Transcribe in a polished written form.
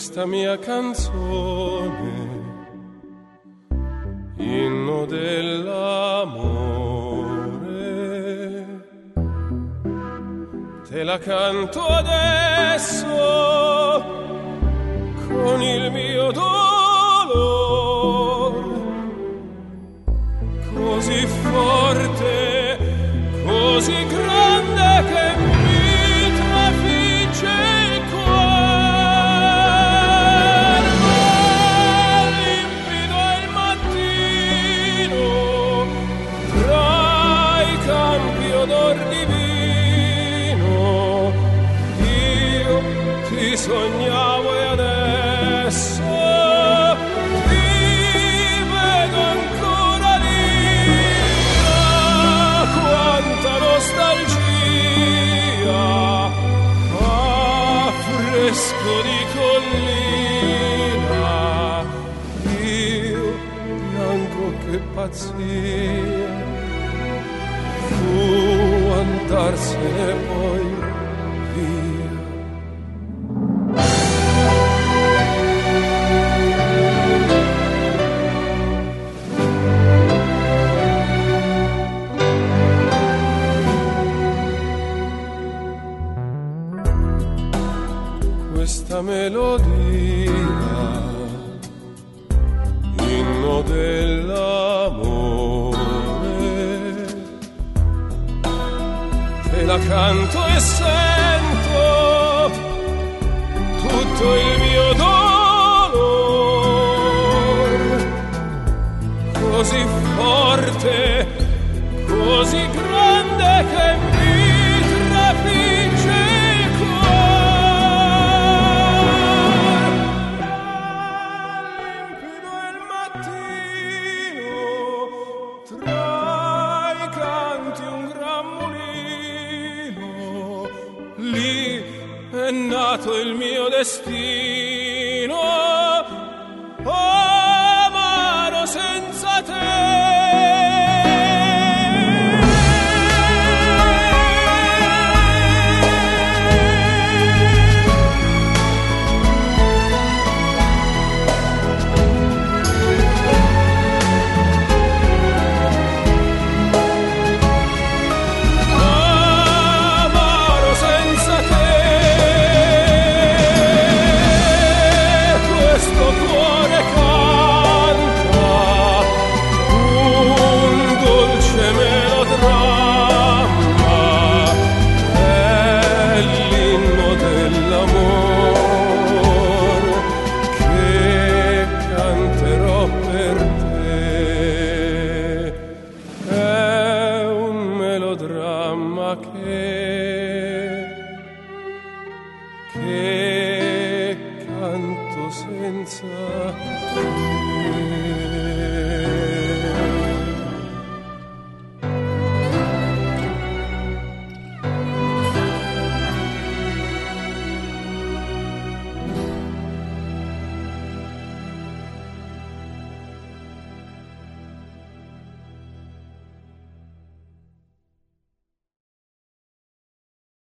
questa mia canzone, inno dell'amore, te la canto adesso con il mio dolore, così forte, così grande che mi trafigge il cuore. Limpido è il mattino, tra i campi odor divino, io ti sognavo e adesso ti vedo ancora lì. Quanta nostalgia, affresco di collina, io bianco che pazzia, fu andarsene poi via. Questa melodia, inno dell'amore, te la canto e sento tutto il mio dolore, così forte, così grande che mi trafigge il cuore. Limpido è il mattino, tra i canti un gran mulino, lì è nato il mio destino, amaro senza te. Che canto senza te.